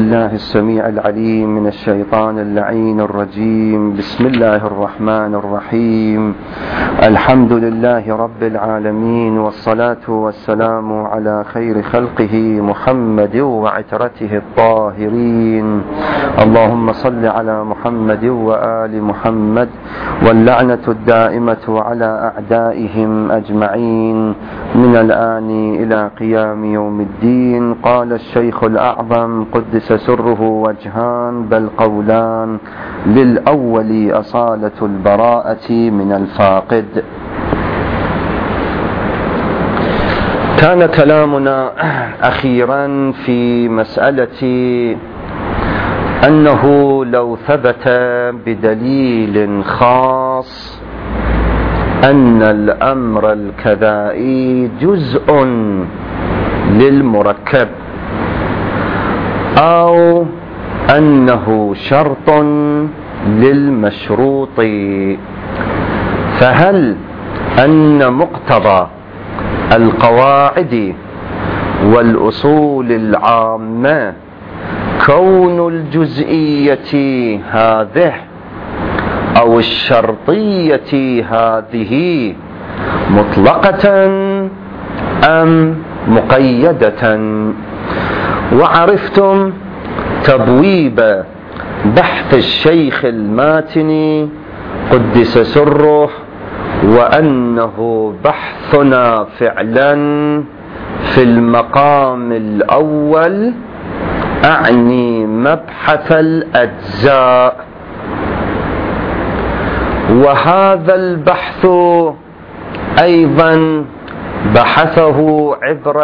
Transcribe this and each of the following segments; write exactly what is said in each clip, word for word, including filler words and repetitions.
بالله السميع العليم من الشيطان اللعين الرجيم. بسم الله الرحمن الرحيم. الحمد لله رب العالمين، والصلاة والسلام على خير خلقه محمد وعترته الطاهرين. اللهم صل على محمد وآل محمد، واللعنة الدائمة على أعدائهم أجمعين من الآن إلى قيام يوم الدين. قال الشيخ الأعظم قدس سره وجهان بل قولان، للأول أصالة البراءة من الفاقد. كان كلامنا أخيرا في مسألة أنه لو ثبت بدليل خاص أن الأمر الكذائي جزء للمركب أو أنه شرط للمشروط، فهل أن مقتضى القواعد والأصول العامة كون الجزئية هذه أو الشرطية هذه مطلقة أم مقيدة؟ وعرفتم تبويب بحث الشيخ الماتني قدس سره، وأنه بحثنا فعلا في المقام الأول، أعني مبحث الأجزاء. وهذا البحث أيضا بحثه عبر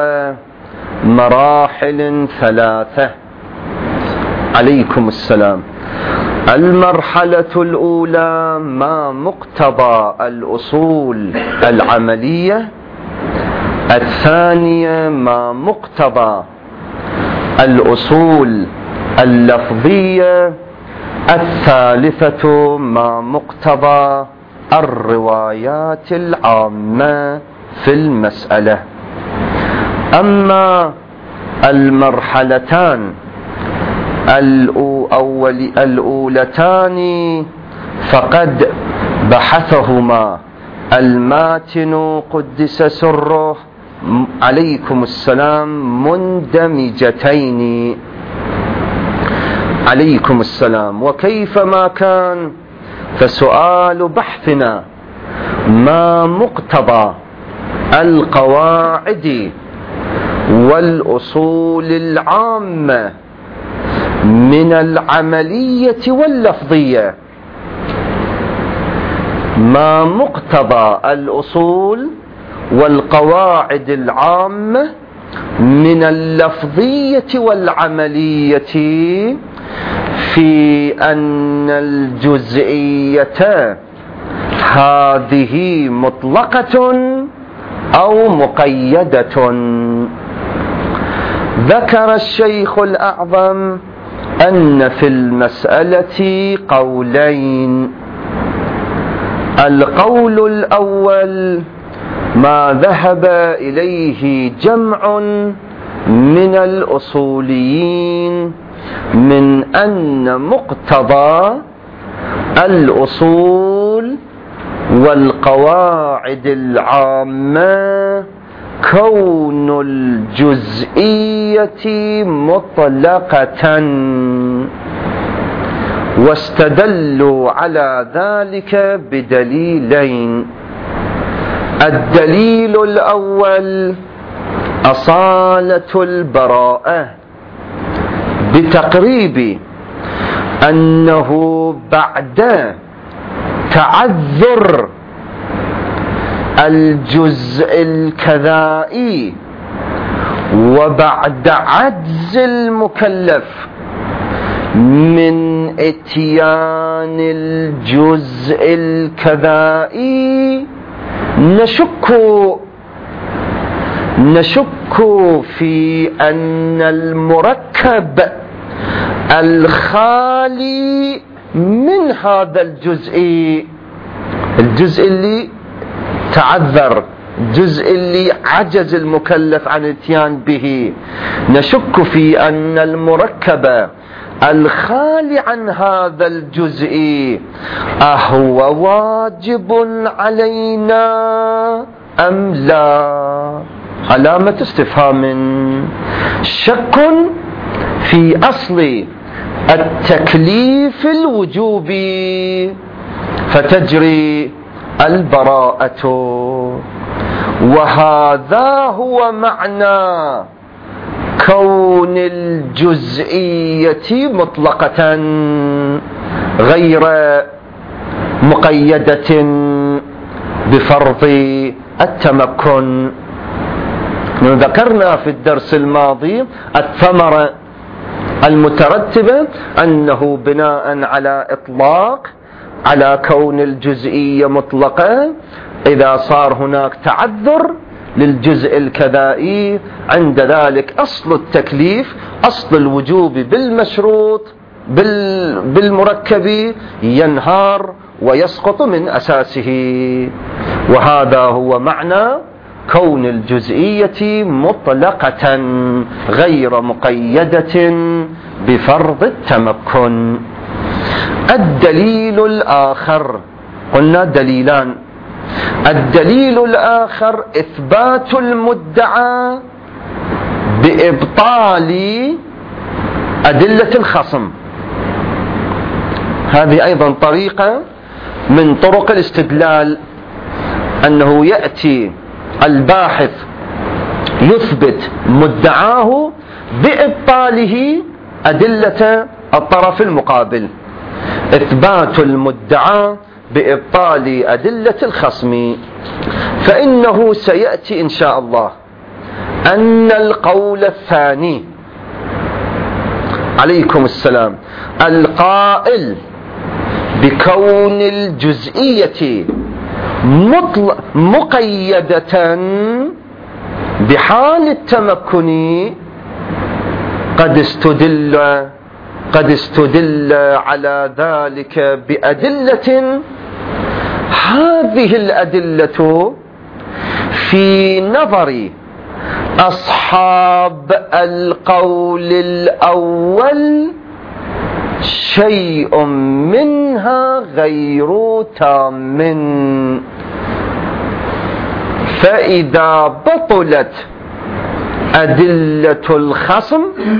مراحل ثلاثة. عليكم السلام. المرحلة الأولى ما مقتضى الأصول العملية، الثانية ما مقتضى الأصول اللفظية، الثالثة ما مقتضى الروايات العامة في المسألة. أما المرحلتان الأولتان فقد بحثهما الماتن قدس سره عليكم السلام مندمجتين. عليكم السلام. وكيفما كان فسؤال بحثنا ما مقتضى القواعد والأصول العامة من العملية واللفظية. ما مقتضى الأصول والقواعد العامة من اللفظية والعملية في أن الجزئية هذه مطلقة أو مقيدة. ذكر الشيخ الأعظم أن في المسألة قولين. القول الأول ما ذهب إليه جمع من الأصوليين من أن مقتضى الأصول والقواعد العامة كون الجزئية مطلقة، واستدلوا على ذلك بدليلين. الدليل الأول أصالة البراءة، بتقريب أنه بعد تعذر الجزء الكذائي وبعد عجز المكلف من اتيان الجزء الكذائي نشك نشك في أن المركب الخالي من هذا الجزء الجزء اللي تعذر الجزء اللي عجز المكلف عن الاتيان به. نشك في أن المركب الخالي عن هذا الجزء أهو واجب علينا أم لا؟ علامة استفهام. شك في أصل التكليف الوجوبي فتجري البراءة. وهذا هو معنى كون الجزئية مطلقة غير مقيدة بفرض التمكن. ذكرنا في الدرس الماضي الثمرة المترتبة أنه بناء على إطلاق على كون الجزئية مطلقة، إذا صار هناك تعذر للجزء الكذائي عند ذلك أصل التكليف، أصل الوجوب بالمشروط بالمركب ينهار ويسقط من أساسه. وهذا هو معنى كون الجزئية مطلقة غير مقيدة بفرض التمكن. الدليل الآخر، قلنا دليلان. الدليل الآخر إثبات المدعى بإبطال أدلة الخصم. هذه أيضا طريقة من طرق الاستدلال، أنه يأتي الباحث يثبت مدعاه بإبطاله أدلة الطرف المقابل. إثبات المدعى بإبطال أدلة الخصم. فإنه سيأتي إن شاء الله أن القول الثاني عليكم السلام القائل بكون الجزئية مطلق مقيدة بحال التمكن قد استدل قد استدل على ذلك بأدلة. هذه الأدلة في نظر أصحاب القول الأول شيء منها غير تام. فإذا بطلت أدلة الخصم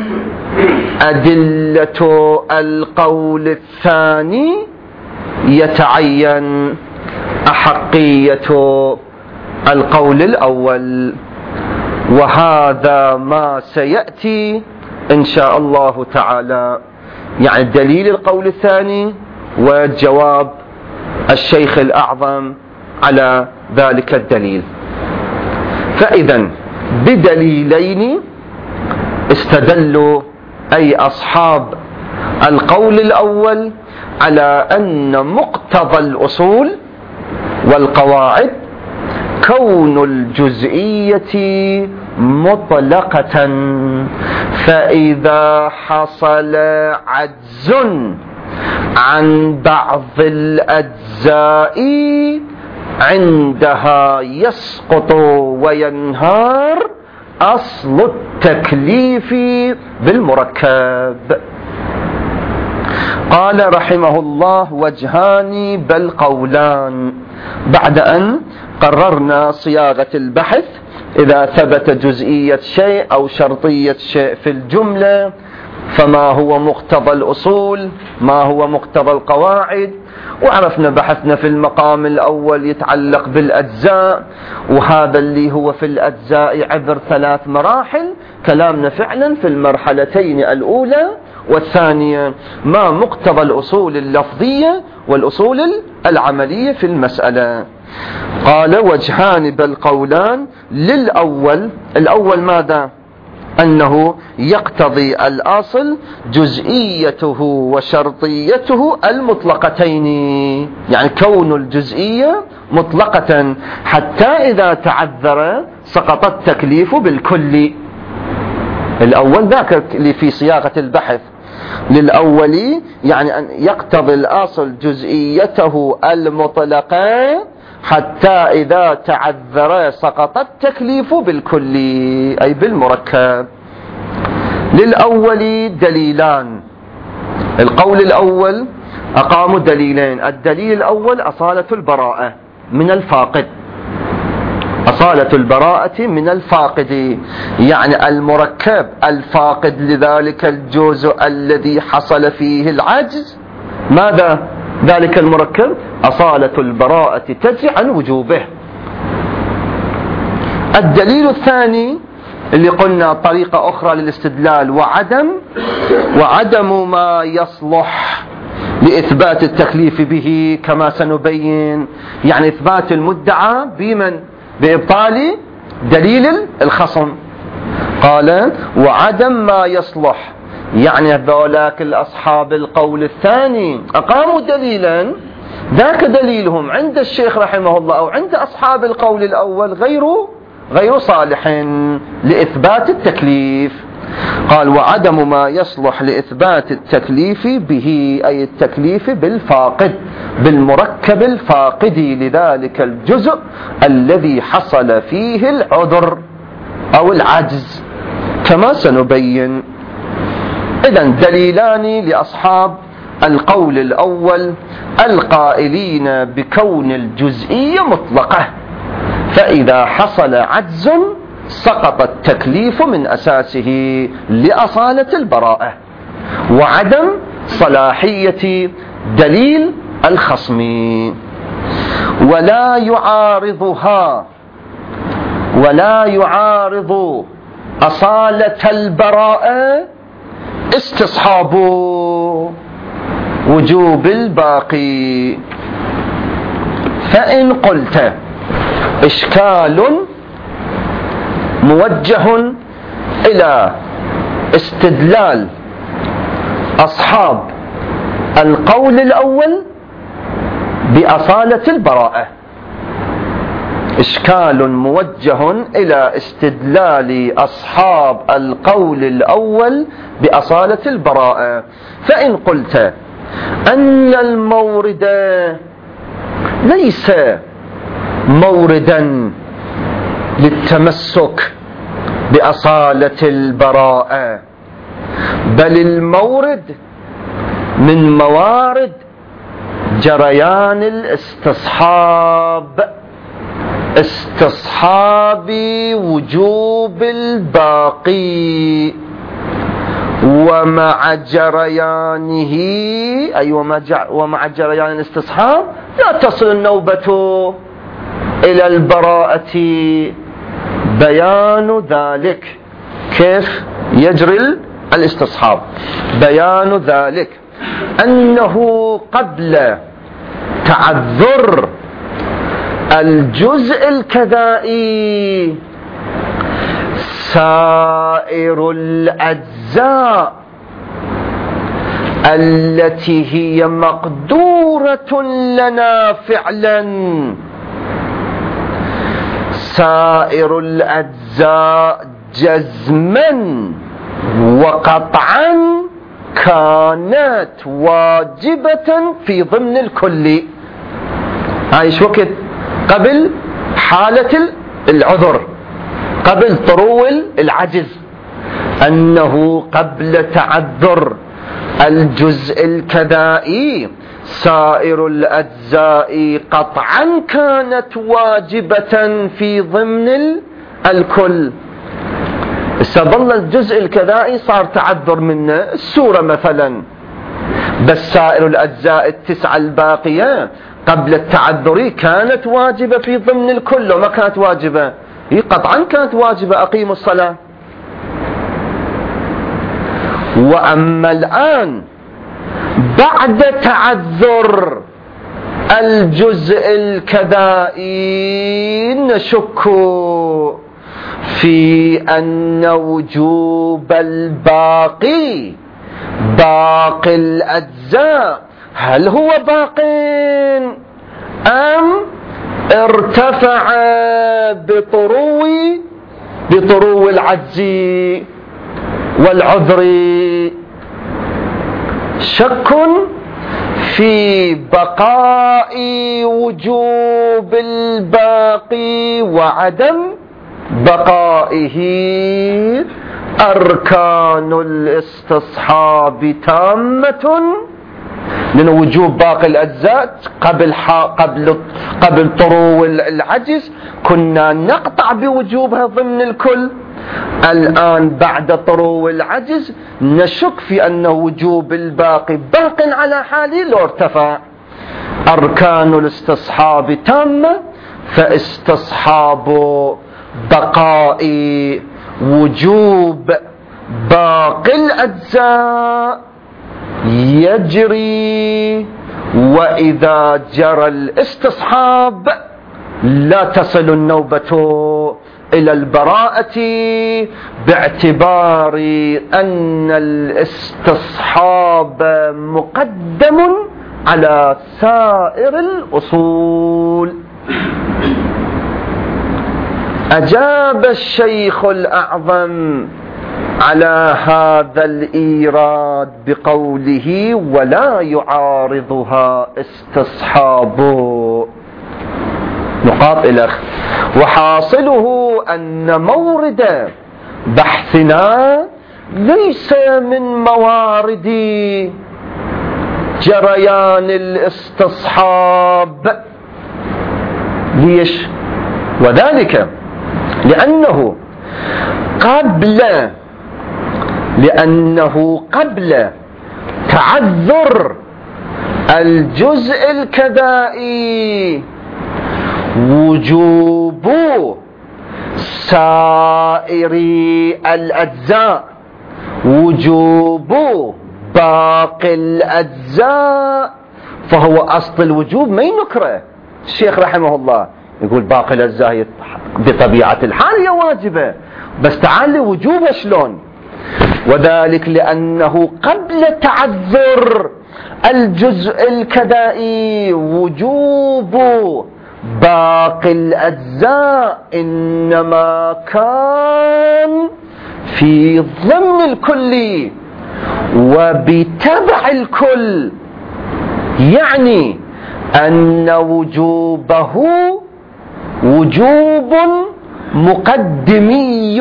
أدلة القول الثاني يتعين أحقية القول الأول. وهذا ما سيأتي إن شاء الله تعالى، يعني دليل القول الثاني وجواب الشيخ الأعظم على ذلك الدليل. فإذا بدليلين استدلوا أي أصحاب القول الأول على أن مقتضى الأصول والقواعد كون الجزئية مطلقة. فإذا حصل عجز عن بعض الأجزاء عندها يسقط وينهار أصل التكليف بالمركب. قال رحمه الله وجهان بل قولان. بعد أن قررنا صياغة البحث إذا ثبت جزئية شيء أو شرطية شيء في الجملة، فما هو مقتضى الأصول، ما هو مقتضى القواعد. وعرفنا بحثنا في المقام الأول يتعلق بالأجزاء، وهذا اللي هو في الأجزاء عبر ثلاث مراحل. كلامنا فعلا في المرحلتين الأولى والثانية ما مقتضى الأصول اللفظية والأصول العملية في المسألة. قال وجهان بل قولان للأول. الأول ماذا؟ أنه يقتضي الأصل جزئيته وشرطيته المطلقتين، يعني كون الجزئية مطلقة حتى إذا تعذر سقط التكليف بالكل. الأول ذاك اللي في صياغة البحث للأول، يعني أن يقتضي الأصل جزئيته المطلقة حتى إذا تعذر سقط التكليف بالكلي أي بالمركب. للأول دليلان. القول الأول أقاموا دليلين. الدليل الأول أصالة البراءة من الفاقد، أصالة البراءة من الفاقد، يعني المركب الفاقد لذلك الجزء الذي حصل فيه العجز، ماذا ذلك المركب؟ أصالة البراءة تجري عن وجوبه. الدليل الثاني اللي قلنا طريقة أخرى للاستدلال، وعدم وعدم ما يصلح لإثبات التكليف به كما سنبين، يعني إثبات المدعى بمن؟ بإبطال دليل الخصم. قال وعدم ما يصلح، يعني ذولاك الأصحاب القول الثاني أقاموا دليلا، ذاك دليلهم عند الشيخ رحمه الله أو عند أصحاب القول الأول غير غير صالح لإثبات التكليف. قال وعدم ما يصلح لإثبات التكليف به أي التكليف بالفاقد، بالمركب الفاقد لذلك الجزء الذي حصل فيه العذر أو العجز كما سنبين. إذن دليلان لأصحاب القول الأول القائلين بكون الجزئية مطلقة، فإذا حصل عجز سقط التكليف من أساسه لأصالة البراءة وعدم صلاحية دليل الخصم. ولا يعارضها ولا يعارض أصالة البراءة استصحاب وجوب الباقي. فإن قلت إشكال موجه إلى استدلال أصحاب القول الأول بأصالة البراءة، إشكال موجه إلى استدلال أصحاب القول الأول بأصالة البراءة. فإن قلت أن المورد ليس موردا للتمسك بأصالة البراءة، بل المورد من موارد جريان الاستصحاب، استصحاب وجوب الباقي، ومع جريانه أي ومع جريان الاستصحاب لا تصل النوبة إلى البراءة. بيان ذلك كيف يجري الاستصحاب؟ بيان ذلك أنه قبل تعذر الجزء الكذائي سائر الأجزاء التي هي مقدورة لنا فعلا، سائر الأجزاء جزما وقطعا كانت واجبة في ضمن الكل. عايش وقت قبل حالة العذر، قبل طرو العجز، أنه قبل تعذر الجزء الكذائي سائر الأجزاء قطعا كانت واجبة في ضمن الكل. استظل الجزء الكذائي صار تعذر منه، السورة مثلا، بس سائر الأجزاء التسعة الباقية قبل التعذر كانت واجبة في ضمن الكل، وما كانت واجبة، هي قطعا كانت واجبة، أقيموا الصلاة. وأما الآن بعد تعذر الجزء الكذائي نشك في أن وجوب الباقي، باقي الأجزاء، هل هو باق أم ارتفع بطرو بطرو العجز والعذر؟ شك في بقاء وجوب الباقي وعدم بقائه أركان الاستصحاب تامة، لأن وجوب باقي الأجزاء قبل قبل قبل طرو العجز كنا نقطع بوجوبها ضمن الكل، الآن بعد طرو العجز نشك في أن وجوب الباقي باق على حاله لو ارتفع. أركان الاستصحاب تامة، فاستصحاب بقاء وجوب باقي الأجزاء يجري، وإذا جرى الاستصحاب لا تصل النوبة إلى البراءة، باعتبار أن الاستصحاب مقدم على سائر الأصول. أجاب الشيخ الأعظم على هذا الإيراد بقوله: ولا يعارضها استصحاب. نقاط الأخ، وحاصله أن مورد بحثنا ليس من موارد جريان الاستصحاب. ليش؟ وذلك لأنه قبل لأنه قبل تعذر الجزء الكذائي وجوب سائر الأجزاء، وجوب باقي الأجزاء، فهو أصل الوجوب ما ينكره. الشيخ رحمه الله يقول باقي الأجزاء بطبيعة الحال هي واجبة، بس تعال وجوبها شلون؟ وذلك لأنه قبل تعذر الجزء الكذائي وجوب باقي الأجزاء إنما كان في ضمن الكل وبتبع الكل، يعني أن وجوبه وجوب مقدمي،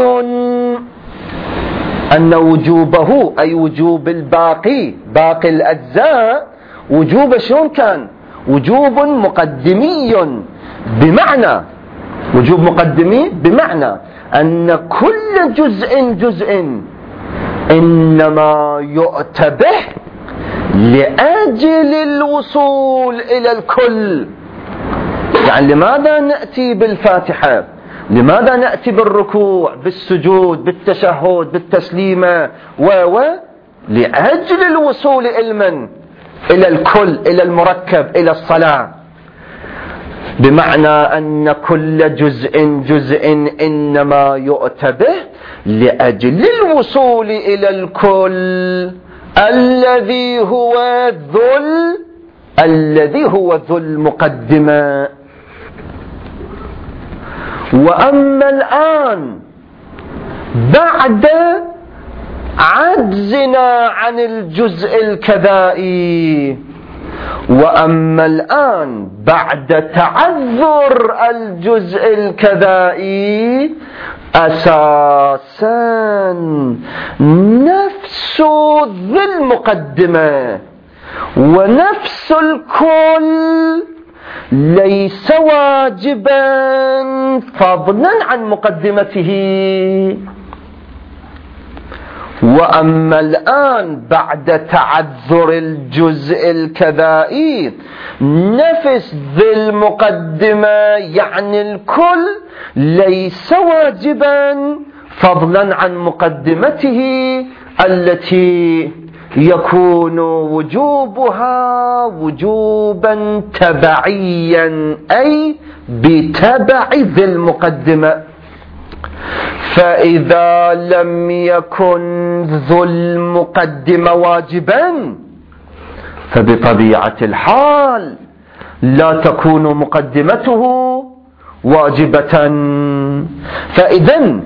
أن وجوبه أي وجوب الباقي باقي الأجزاء وجوب شلون كان؟ وجوب مقدمي، بمعنى وجوب مقدمي بمعنى أن كل جزء جزء إنما يؤتى به لأجل الوصول إلى الكل. يعني لماذا نأتي بالفاتحة؟ لماذا نأتي بالركوع، بالسجود، بالتشهد، بالتسليمة و و لأجل الوصول إلى إلى الكل، إلى المركب، إلى الصلاة. بمعنى أن كل جزء جزء إنما يؤتى به لأجل الوصول إلى الكل الذي هو ذو الذي هو ذو المقدمة. وأما الآن بعد عجزنا عن الجزء الكذائي، وأما الآن بعد تعذر الجزء الكذائي، أساسا نفس ذي المقدمة ونفس الكل ليس واجبا فضلا عن مقدمته. وأما الآن بعد تعذر الجزء الكذائي، نفس ذي المقدمة يعني الكل ليس واجبا فضلا عن مقدمته التي يكون وجوبها وجوبا تبعيا أي بتبع ذي المقدمة. فإذا لم يكن ذو المقدمة واجبا فبطبيعة الحال لا تكون مقدمته واجبة. فإذا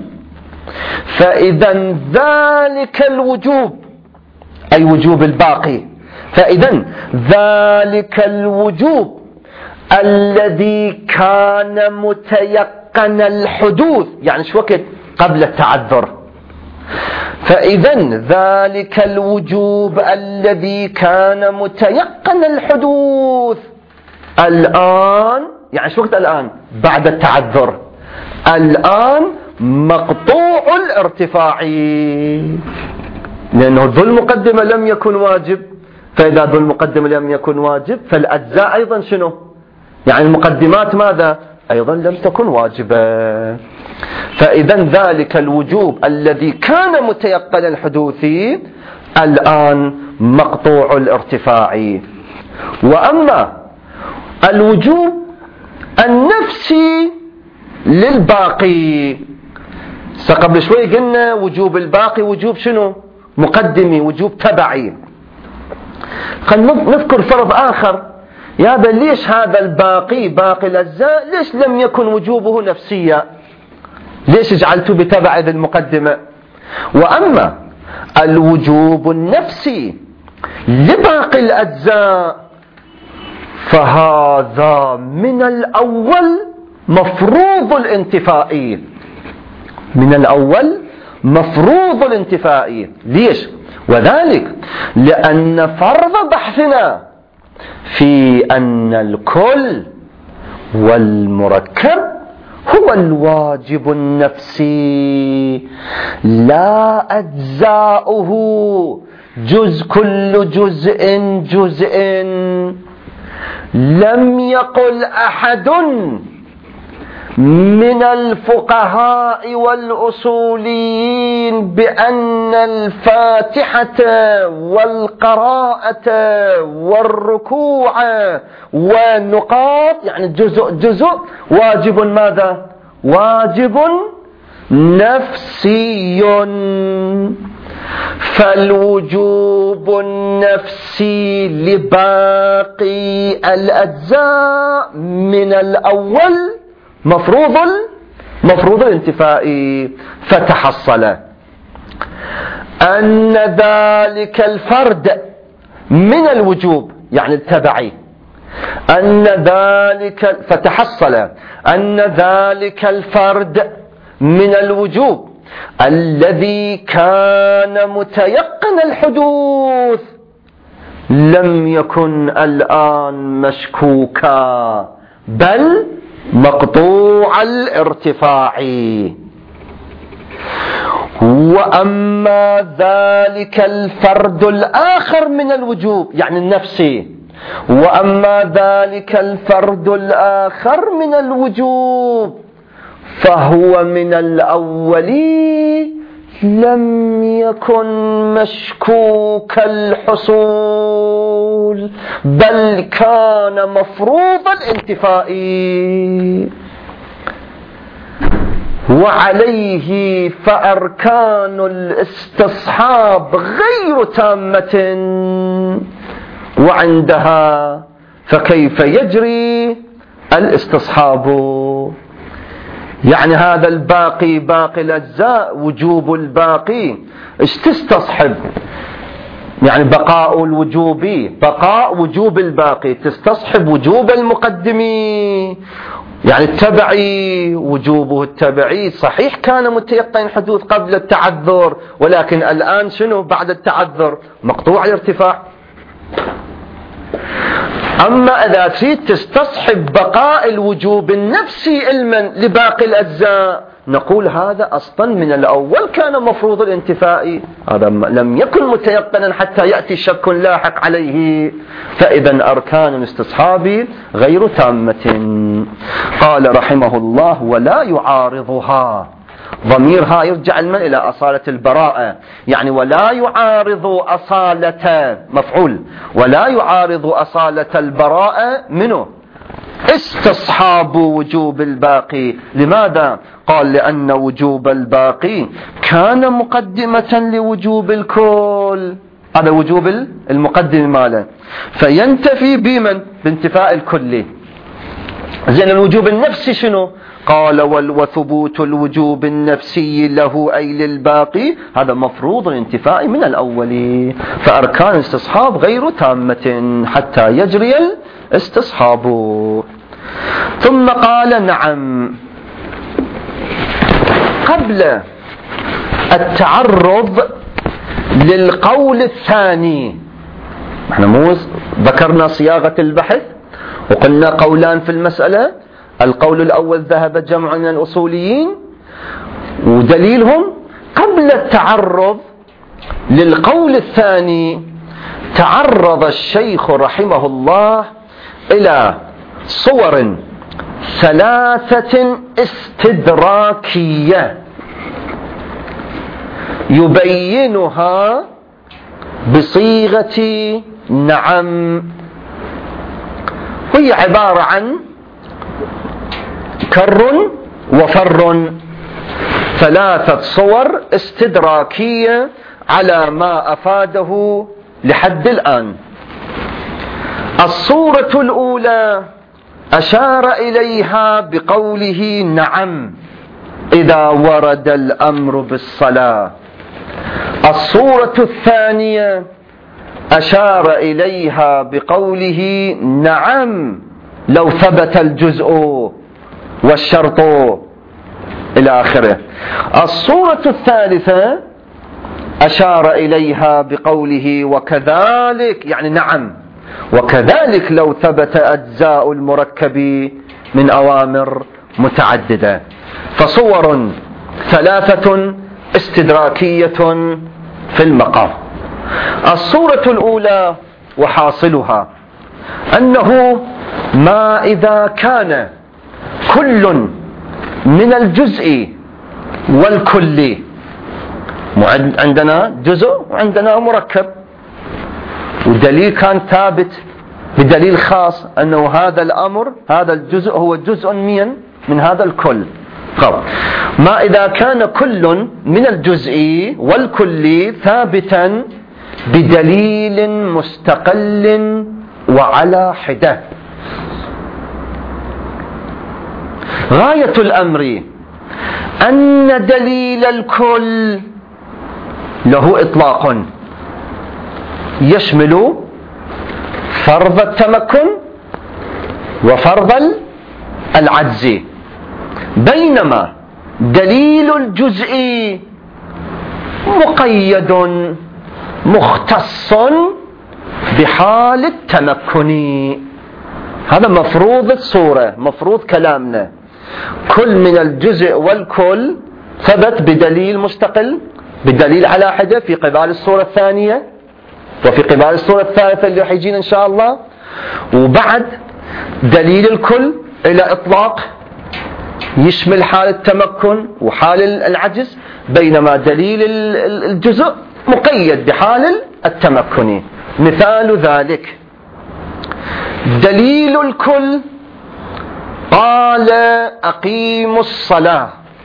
فإذا ذلك الوجوب أي وجوب الباقي فإذا ذلك الوجوب الذي كان متيقن الحدوث، يعني شو وقت؟ قبل التعذر. فإذا ذلك الوجوب الذي كان متيقن الحدوث الآن، يعني شو وقت الآن؟ بعد التعذر، الآن مقطوع الارتفاع، لأنه ذو المقدمة لم يكن واجب. فإذا ذو المقدمة لم يكن واجب فالأجزاء أيضا شنو؟ يعني المقدمات ماذا؟ أيضا لم تكن واجبة. فإذا ذلك الوجوب الذي كان متيقن الحدوث الآن مقطوع الارتفاع. وأما الوجوب النفسي للباقي، قبل شوي قلنا وجوب الباقي وجوب شنو؟ مقدمي، وجوب تبعي. خلينا نذكر فرض آخر. يا بل ليش هذا الباقي باقي الأجزاء ليش لم يكن وجوبه نفسيا؟ ليش جعلته بتبع ذي المقدمة؟ وأما الوجوب النفسي لباقي الأجزاء فهذا من الأول مفروض الانتفاء، من الأول مفروض الانتفاء. ليش؟ وذلك لأن فرض بحثنا في أن الكل والمركب هو الواجب النفسي لا أجزاؤه، جزء كل جزء جزء. لم يقل أحد من الفقهاء والأصوليين بأن الفاتحة والقراءة والركوع والنقاط يعني جزء جزء واجب ماذا؟ واجب نفسي. فالوجوب النفسي لباقي الأجزاء من الأول مفروض مفروض الانتفاء. فتحصل أن ذلك الفرد من الوجوب يعني التبعي، أن ذلك فتحصل أن ذلك الفرد من الوجوب الذي كان متيقن الحدوث لم يكن الآن مشكوكا بل مقطوع الارتفاع. وأما ذلك الفرد الآخر من الوجوب يعني النفسي، وأما ذلك الفرد الآخر من الوجوب فهو من الأول لم يكن مشكوك الحصول بل كان مفروض الانتفاء. وعليه فأركان الاستصحاب غير تامة، وعندها فكيف يجري الاستصحاب؟ يعني هذا الباقي باقي الأجزاء وجوب الباقي ايش تستصحب؟ يعني بقاء الوجوبي بقاء وجوب الباقي تستصحب وجوب المقدمي، يعني التبعي وجوبه التبعي صحيح كان متيقن الحدوث قبل التعذر، ولكن الآن شنو بعد التعذر؟ مقطوع الارتفاع. أما إذا تريد تستصحب بقاء الوجوب النفسي علما لباقي الأجزاء نقول هذا أصلا من الأول كان مفروض الانتفاء، هذا لم يكن متيقنا حتى يأتي شك لاحق عليه. فإذا أركان الاستصحاب غير تامة. قال رحمه الله ولا يعارضها، ضميرها يرجع المن إلى أصالة البراءة، يعني ولا يعارض أصالة مفعول، ولا يعارض أصالة البراءة منه استصحاب وجوب الباقي. لماذا؟ قال لأن وجوب الباقي كان مقدمة لوجوب الكل، هذا وجوب المقدم ماله، فينتفي بمن؟ بانتفاء الكل. زين الوجوب النفسي شنو؟ قال وثبوت الوجوب النفسي له أي للباقي، هذا مفروض الانتفاء من الأول، فأركان الاستصحاب غير تامة حتى يجري الاستصحاب. ثم قال نعم، قبل التعرض للقول الثاني، احنا مو ذكرنا صياغة البحث وقلنا قولان في المسألة، القول الأول ذهب جمع من الأصوليين ودليلهم. قبل التعرض للقول الثاني تعرض الشيخ رحمه الله إلى صور ثلاثة استدراكية يبينها بصيغة نعم، هي عبارة عن كر وفر، ثلاثة صور استدراكية على ما أفاده لحد الآن. الصورة الأولى أشار إليها بقوله نعم إذا ورد الأمر بالصلاة. الصورة الثانية أشار إليها بقوله نعم لو ثبت الجزء والشرط إلى آخره. الصورة الثالثة أشار إليها بقوله وكذلك، يعني نعم وكذلك لو ثبت أجزاء المركب من أوامر متعددة. فصور ثلاثة استدراكية في المقام. الصورة الأولى وحاصلها أنه ما إذا كان كل من الجزء والكل، عندنا جزء وعندنا مركب، والدليل كان ثابت بدليل خاص أنه هذا الأمر هذا الجزء هو جزء من من هذا الكل. ما إذا كان كل من الجزء والكل ثابتا بدليل مستقل وعلى حدة. غاية الأمر أن دليل الكل له إطلاق يشمل فرض التمكن وفرض العجز، بينما دليل الجزء مقيد مختص بحال التمكن. هذا مفروض الصورة، مفروض كلامنا. كل من الجزء والكل ثبت بدليل مستقل، بدليل على حدة في قبال الصورة الثانية وفي قبال الصورة الثالثة اللي راح يجينا إن شاء الله. وبعد دليل الكل إلى إطلاق يشمل حال التمكن وحال العجز، بينما دليل الجزء مقيد بحال التمكن. مثال ذلك دليل الكل قال أقيموا الصلاة،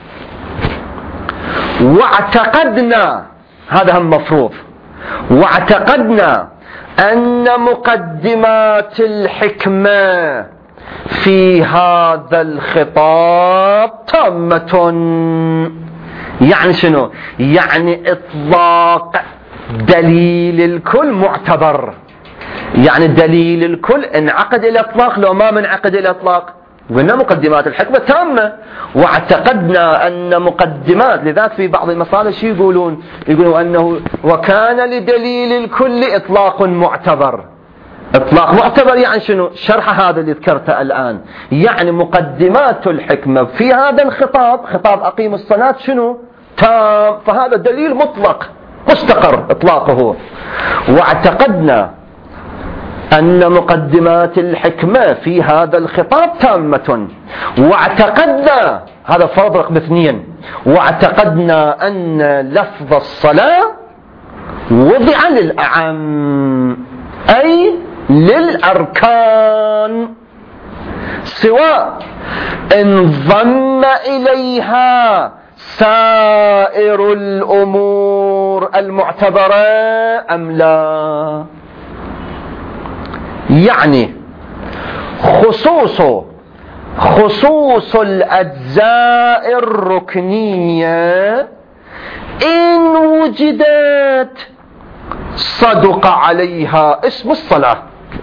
واعتقدنا، هذا هم مفروض، واعتقدنا أن مقدمات الحكمة في هذا الخطاب تامة. يعني شنو؟ يعني إطلاق دليل الكل معتبر، يعني دليل الكل انعقد إلى إطلاق لو ما منعقد إلى إطلاق. قلنا مقدمات الحكمة تامة، واعتقدنا أن مقدمات، لذلك في بعض المصالح شو يقولون؟ يقولون أنه وكان لدليل الكل إطلاق معتبر. إطلاق معتبر يعني شنو؟ شرح هذا اللي ذكرته الآن، يعني مقدمات الحكمة في هذا الخطاب، خطاب أقيم الصلاة، شنو؟ تام، فهذا دليل مطلق مستقر إطلاقه. واعتقدنا أن مقدمات الحكمة في هذا الخطاب تامة، واعتقدنا، هذا فرض رقم اثنين، واعتقدنا أن لفظ الصلاة وضع للأعم أي للأركان، سواء انضم إليها سائر الأمور المعتبرة أم لا. يعني خصوص خصوص الأجزاء الركنية إن وجدت صدق عليها اسم الصلاة،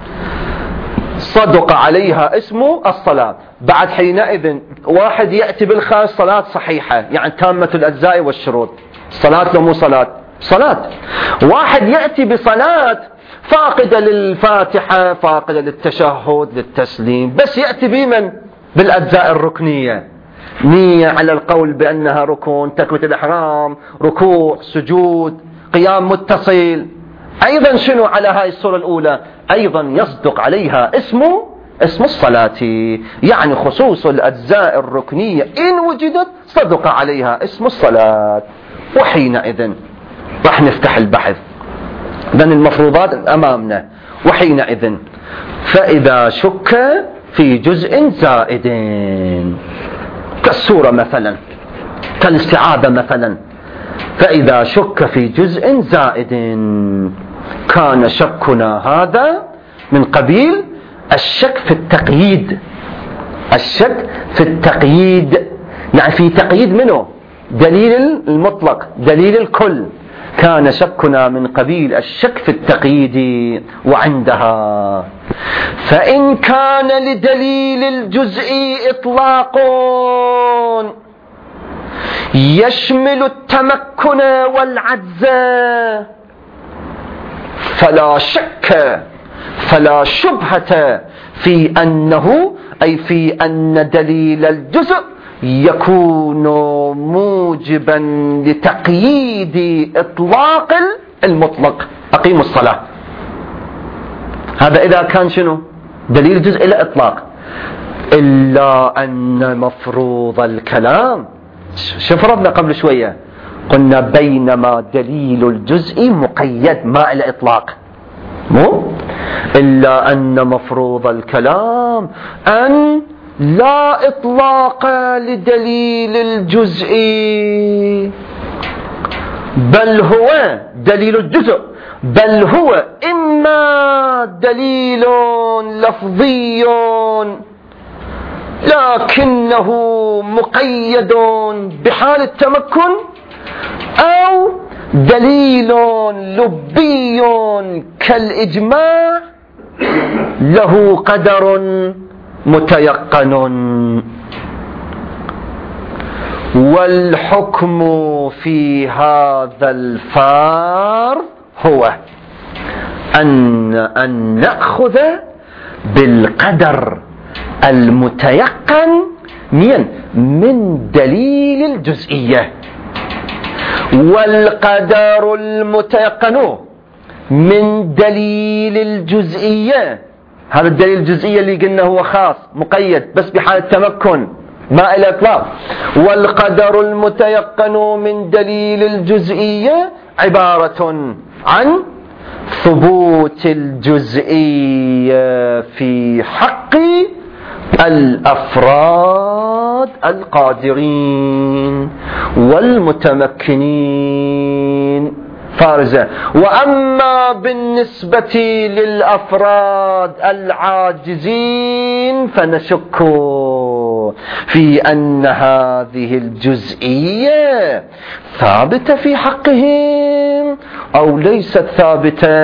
صدق عليها اسم الصلاة. بعد حينئذ واحد يأتي بالخامس صلاة صحيحة يعني تامة الأجزاء والشروط، صلاة لو مو صلاة؟ صلاة. واحد يأتي بصلاة فاقدة للفاتحة، فاقدة للتشهد للتسليم، بس يأتي بمن؟ بالأجزاء الركنية، نية على القول بأنها ركن، تكبيرة الإحرام، ركوع، سجود، قيام متصل، أيضا شنو على هاي الصورة الأولى؟ أيضا يصدق عليها اسمه اسم الصلاة، يعني خصوص الأجزاء الركنية إن وجدت صدق عليها اسم الصلاة. وحينئذ راح نفتح البحث، لأن المفروضات أمامنا. وحينئذ فإذا شك في جزء زائد كالسورة مثلا، كالاستعاذة مثلا، فإذا شك في جزء زائد كان شكنا هذا من قبيل الشك في التقييد، الشك في التقييد يعني في تقييد منه دليل المطلق دليل الكل، كان شكنا من قبيل الشك في التقييد. وعندها فإن كان لدليل الجزء إطلاق يشمل التمكن والعجز فلا شك فلا شبهة في أنه أي في أن دليل الجزء يكون موجبا لتقييد إطلاق المطلق. أقيموا الصلاة، هذا إذا كان شنو؟ دليل الجزء إلى إطلاق. إلا أن مفروض الكلام شو فرضنا قبل شوية؟ قلنا بينما دليل الجزء مقيد ما إلى إطلاق، مو إلا أن مفروض الكلام أن لا إطلاق لدليل الجزء، بل هو دليل الجزء بل هو إما دليل لفظي لكنه مقيد بحال التمكن، أو دليل لبي كالإجماع له قدر متيقن. والحكم في هذا الفار هو أن, أن نأخذ بالقدر المتيقن من دليل الجزئية، والقدر المتيقن من دليل الجزئية. هذا الدليل الجزئية اللي قلنا هو خاص مقيد بس بحال التمكن ما إلى إطلاق، والقدر المتيقن من دليل الجزئية عبارة عن ثبوت الجزئية في حق الأفراد القادرين والمتمكنين فارزة. وأما بالنسبة للأفراد العاجزين فنشك في أن هذه الجزئية ثابتة في حقهم أو ليست ثابتة.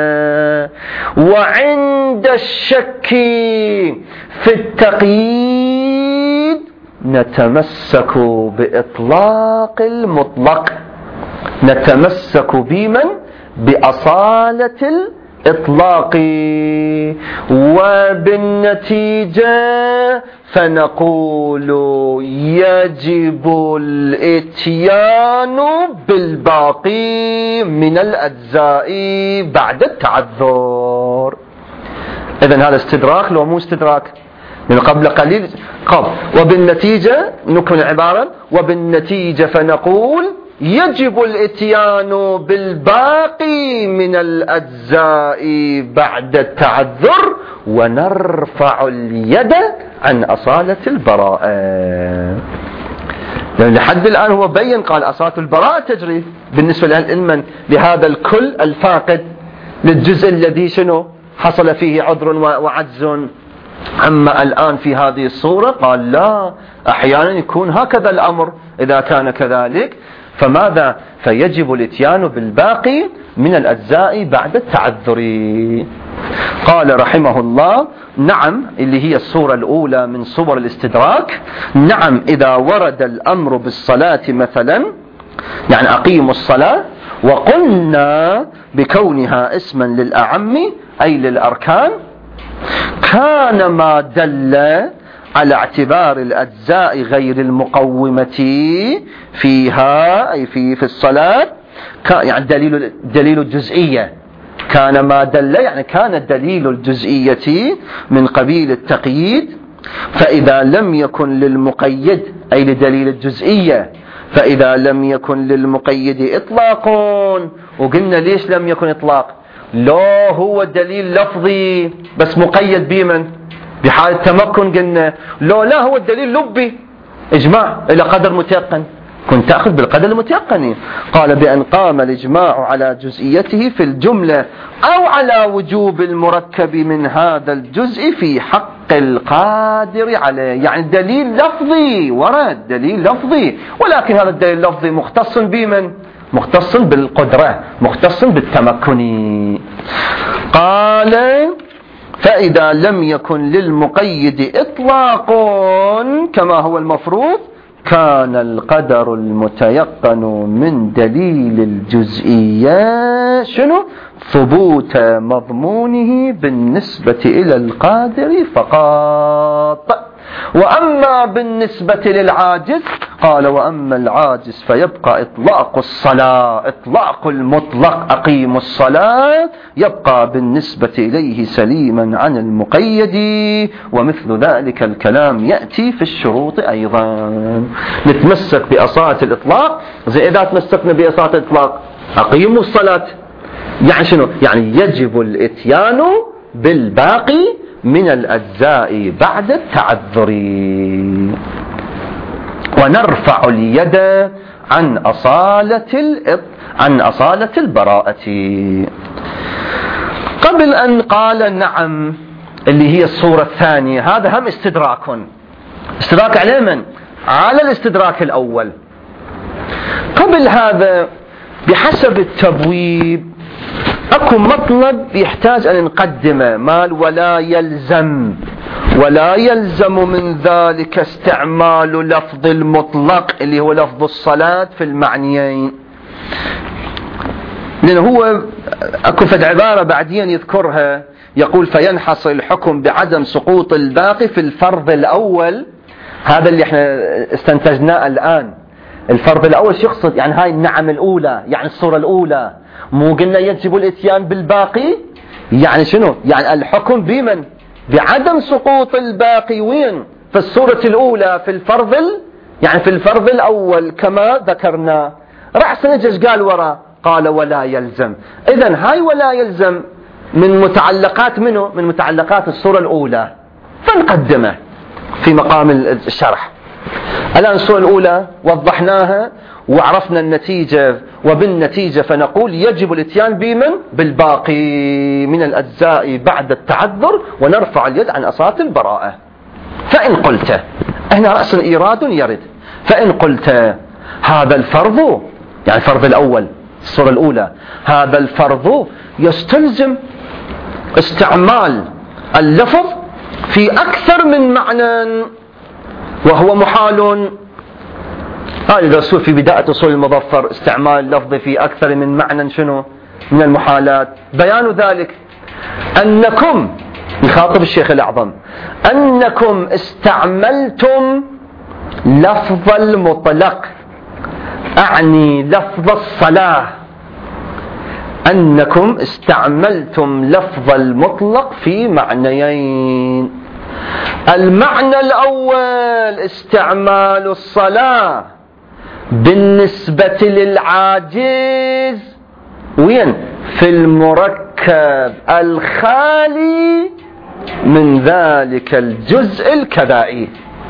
وعند الشك في التقييد نتمسك بإطلاق المطلق، نتمسك بمن؟ بأصالة الإطلاق. وبالنتيجة فنقول يجب الاتيان بالباقي من الأجزاء بعد التعذر. إذن هذا استدراك لو مو استدراك؟ من قبل قليل قبل. وبالنتيجة نكمل عبارة، وبالنتيجة فنقول يجب الاتيان بالباقي من الأجزاء بعد التعذر ونرفع اليد عن أصالة البراءة. لأن لحد الآن هو بين قال أصالة البراءة تجري بالنسبة للعلم لهذا الكل الفاقد للجزء الذي شنو حصل فيه عذر وعجز. أما الآن في هذه الصورة قال لا، أحيانا يكون هكذا الأمر. إذا كان كذلك فماذا؟ فيجب الاتيان بالباقي من الأجزاء بعد التعذر. قال رحمه الله نعم، اللي هي الصورة الأولى من صور الاستدراك، نعم إذا ورد الأمر بالصلاة مثلا، يعني أقيموا الصلاة، وقلنا بكونها اسما للأعم أي للأركان، كان ما دل على اعتبار الأجزاء غير المقومة فيها أي في في الصلاة، يعني دليل دليل الجزئية، كان ما دل يعني كان الدليل الجزئية من قبيل التقييد. فإذا لم يكن للمقيد أي لدليل الجزئية، فإذا لم يكن للمقيد إطلاق، وقلنا ليش لم يكن إطلاق؟ لو هو دليل لفظي بس مقيد بمن؟ بحال التمكن. قلنا لو لا هو الدليل لبي إجماع إلى قدر متيقن، كنت تأخذ بالقدر المتيقن. قال بأن قام الإجماع على جزئيته في الجملة أو على وجوب المركب من هذا الجزء في حق القادر عليه، يعني دليل لفظي ورد دليل لفظي، ولكن هذا الدليل اللفظي مختص بمن؟ مختص بالقدرة، مختص بالتمكن. قال فإذا لم يكن للمقيد إطلاق كما هو المفروض، كان القدر المتيقن من دليل الجزئية شنو؟ ثبوت مضمونه بالنسبة إلى القادر فقط. وأما بالنسبة للعاجز قال وأما العاجز فيبقى إطلاق الصلاة، إطلاق المطلق أقيموا الصلاة، يبقى بالنسبة إليه سليما عن المقيد، ومثل ذلك الكلام يأتي في الشروط أيضا. نتمسك بأصالة الإطلاق زي إذا تمسكنا بأصالة الإطلاق أقيموا الصلاة، يعني شنو؟ يعني يجب الإتيان بالباقي من الأجزاء بعد التعذر، ونرفع اليد عن أصالة عن أصالة البراءة. قبل أن قال نعم اللي هي الصورة الثانية، هذا هم استدراك، استدراك على من؟ على الاستدراك الأول. قبل هذا بحسب التبويب أكو مطلب يحتاج أن نقدمه، مال ولا يلزم ولا يلزم من ذلك استعمال لفظ المطلق اللي هو لفظ الصلاة في المعنيين، لأنه هو أكو فد عبارة بعدين يذكرها يقول فينحصر الحكم بعدم سقوط الباقي في الفرض الأول. هذا اللي احنا استنتجناه الآن. الفرض الأول شو يقصد؟ يعني هاي النعم الأولى، يعني الصورة الأولى، مو قلنا يجب الاتيان بالباقي، يعني شنو؟ يعني الحكم بمن؟ بعدم سقوط الباقي. وين؟ في الصورة الأولى في الفرض ال... يعني في الفرض الأول كما ذكرنا. رأس نجش قال وراء قال ولا يلزم. إذن هاي ولا يلزم من متعلقات منه؟ من متعلقات الصورة الأولى، فنقدمه في مقام الشرح. الآن الصورة الأولى وضحناها وعرفنا النتيجة، وبالنتيجة فنقول يجب الاتيان بمن؟ بالباقي من الأجزاء بعد التعذر، ونرفع اليد عن أصالة البراءة. فإن قلت هنا رأس إيراد يرد، فإن قلت هذا الفرض، يعني الفرض الأول الصورة الأولى، هذا الفرض يستلزم استعمال اللفظ في أكثر من معنى وهو محال. هذا الرسول في بداية أصول المظفر استعمال اللفظ في أكثر من معنى شنو؟ من المحالات. بيان ذلك أنكم، يخاطب الشيخ الأعظم، أنكم استعملتم لفظ المطلق، أعني لفظ الصلاة، أنكم استعملتم لفظ المطلق في معنيين. المعنى الأول استعمال الصلاة بالنسبة للعاجز وين؟ في المركب الخالي من ذلك الجزء الكذائي.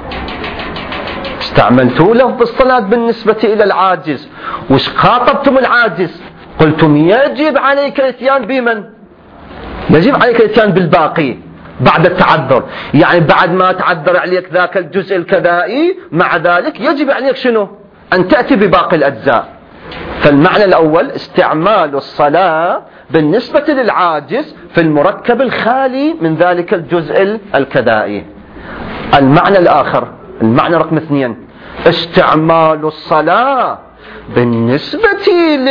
استعملتوا لفظ الصلاة بالنسبة إلى العاجز، وش خاطبتم العاجز؟ قلتم يجب عليك الاتيان بمن؟ يجب عليك الاتيان بالباقي. بعد التعذر، يعني بعد ما تعذر عليك ذاك الجزء الكذائي، مع ذلك يجب عليك شنو؟ أن تأتي بباقي الأجزاء. فالمعنى الأول استعمال الصلاة بالنسبة للعاجز في المركب الخالي من ذلك الجزء الكذائي. المعنى الآخر، المعنى رقم اثنين، استعمال الصلاة بالنسبة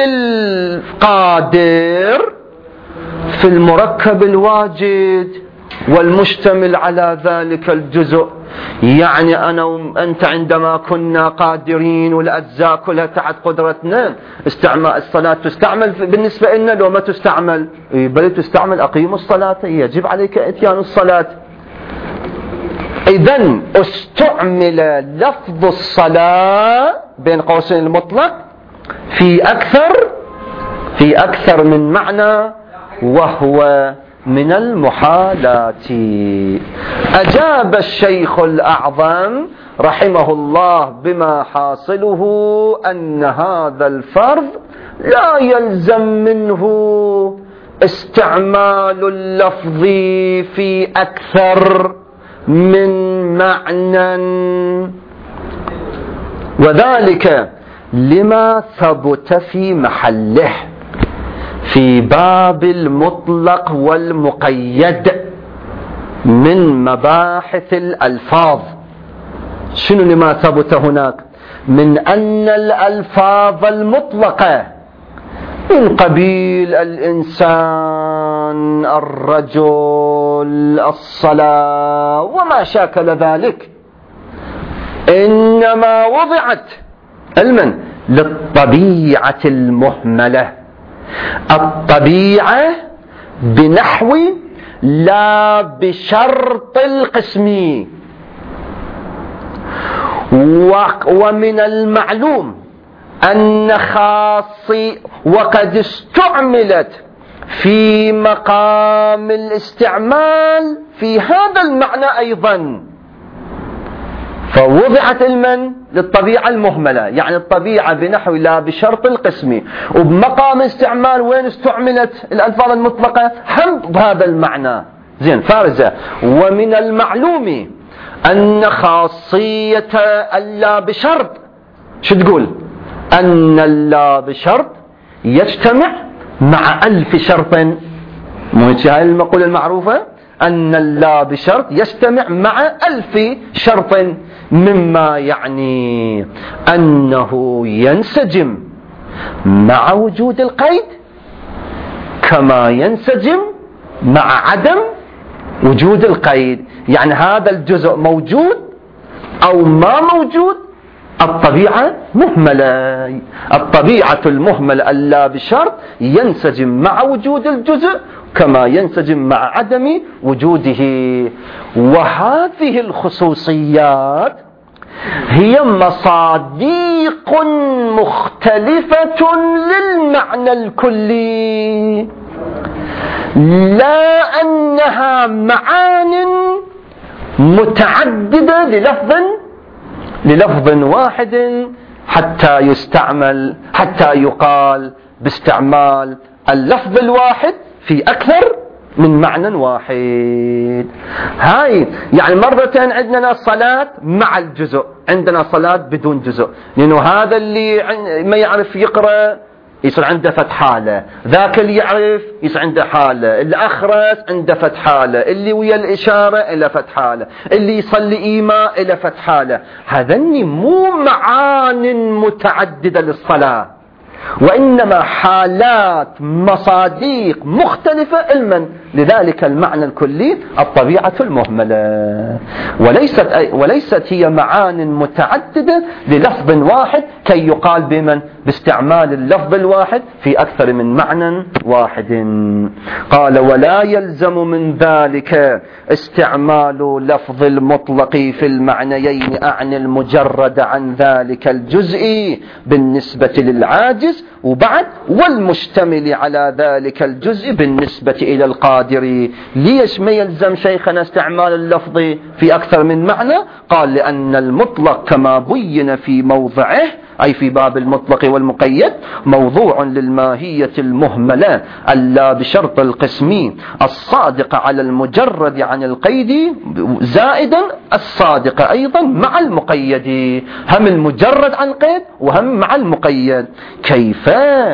للقادر في المركب الواجد والمشتمل على ذلك الجزء. يعني أنا وأنت عندما كنا قادرين والأجزاء كلها تحت قدرتنا، استعمال الصلاة تستعمل بالنسبة لنا لو ما تستعمل؟ بل تستعمل. أقيموا الصلاة، يجب عليك إتيان الصلاة. إذن استعمل لفظ الصلاة بين قوسين المطلق في أكثر في أكثر من معنى، وهو من المحالات. أجاب الشيخ الأعظم رحمه الله بما حاصله أن هذا الفرض لا يلزم منه استعمال اللفظ في أكثر من معنى، وذلك لما ثبت في محله في باب المطلق والمقيد من مباحث الألفاظ. شنو لما ثبت هناك؟ من أن الألفاظ المطلقة من قبيل الإنسان، الرجل، الصلاة وما شاكل ذلك، إنما وضعت علما للطبيعة المهملة. الطبيعة بنحو لا بشرط القسم. ومن المعلوم أن خاصي وقد استعملت في مقام الاستعمال في هذا المعنى أيضا، فوضعت علما للطبيعة المهملة، يعني الطبيعة بنحو لا بشرط القسم، وبمقام استعمال وين استعملت الألفاظ المطلقة؟ هم بهذا المعنى. زين فارزة. ومن المعلوم أن خاصية اللا بشرط، شو تقول؟ أن اللا بشرط يجتمع مع ألف شرط. مو هاي المقولة المعروفة؟ أن اللا بشرط يجتمع مع ألف شرط، مما يعني أنه ينسجم مع وجود القيد كما ينسجم مع عدم وجود القيد. يعني هذا الجزء موجود أو ما موجود، الطبيعة مهملة. الطبيعة المهملة اللا بشرط ينسجم مع وجود الجزء كما ينسجم مع عدم وجوده. وهذه الخصوصيات هي مصادق مختلفة للمعنى الكلي، لا أنها معان متعددة للفظ للفظ واحد حتى يستعمل حتى يقال باستعمال اللفظ الواحد في أكثر من معنى واحد. هاي يعني مرتين عندنا صلاة مع الجزء، عندنا صلاة بدون جزء، لأنه هذا اللي ما يعرف يقرأ يصير عنده فتحالة، ذاك اللي يعرف يصير عنده حالة، الأخرس عنده فتحالة، اللي ويا الإشارة إلى فتحالة، اللي يصلي إيماء إلى فتحالة. هذني مو معان متعددة للصلاة، وإنما حالات مصاديق مختلفة علما لذلك المعنى الكلي الطبيعة المهملة، وليست وليست هي معان متعددة للفظ واحد كي يقال بمن باستعمال اللفظ الواحد في أكثر من معنى واحد. قال ولا يلزم من ذلك استعمال لفظ المطلق في المعنيين أعني المجرد عن ذلك الجزء بالنسبة للعاجز، وبعد والمشتمل على ذلك الجزء بالنسبة إلى القادر القادر. ليش ما يلزم شيخنا استعمال اللفظ في أكثر من معنى؟ قال لأن المطلق كما بين في موضعه، أي في باب المطلق والمقيد، موضوع للماهية المهملة ألا بشرط القسم الصادق على المجرد عن القيد، زائدا الصادق أيضا مع المقيد، هم المجرد عن قيد وهم مع المقيد. كيف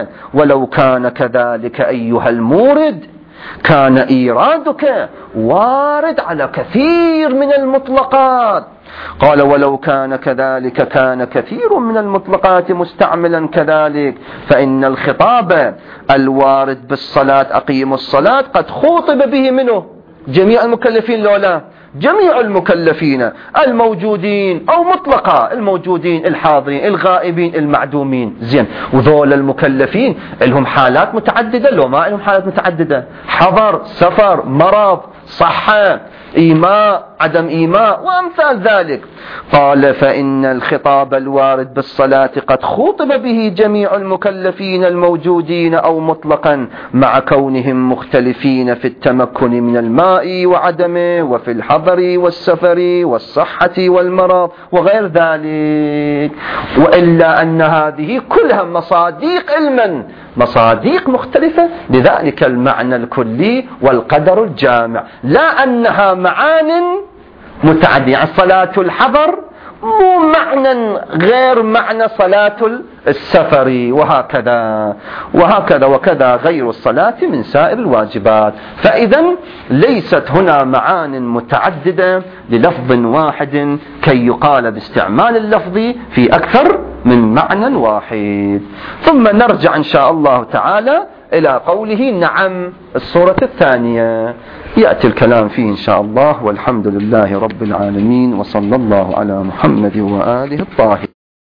ولو كان كذلك أيها المورد كان إيرادك وارد على كثير من المطلقات. قال ولو كان كذلك كان كثير من المطلقات مستعملا كذلك، فإن الخطاب الوارد بالصلاة أقيموا الصلاة قد خوطب به منه جميع المكلفين لولا جميع المكلفين الموجودين أو مطلقا الموجودين الحاضرين الغائبين المعدومين. زين، وذول المكلفين لهم حالات متعددة لو ما لهم حالات متعددة؟ حضر، سفر، مرض، صحة، إيماء، عدم إيماء وأمثال ذلك. قال فإن الخطاب الوارد بالصلاة قد خوطب به جميع المكلفين الموجودين أو مطلقا مع كونهم مختلفين في التمكن من الماء وعدمه، وفي الحضر والسفر والصحة والمرض وغير ذلك. وإلا أن هذه كلها مصاديق علما، مصاديق مختلفة لذلك المعنى الكلي والقدر الجامع، لا أنها معان متعدية. صلاة الحضر مو معنى غير معنى صلاة السفر، وهكذا وهكذا وكذا غير الصلاة من سائر الواجبات. فإذا ليست هنا معان متعددة للفظ واحد كي يقال باستعمال اللفظ في أكثر من معنى واحد. ثم نرجع إن شاء الله تعالى إلى قوله نعم السورة الثانية، يأتي الكلام فيه إن شاء الله. والحمد لله رب العالمين، وصلى الله على محمد وآله الطاهرين.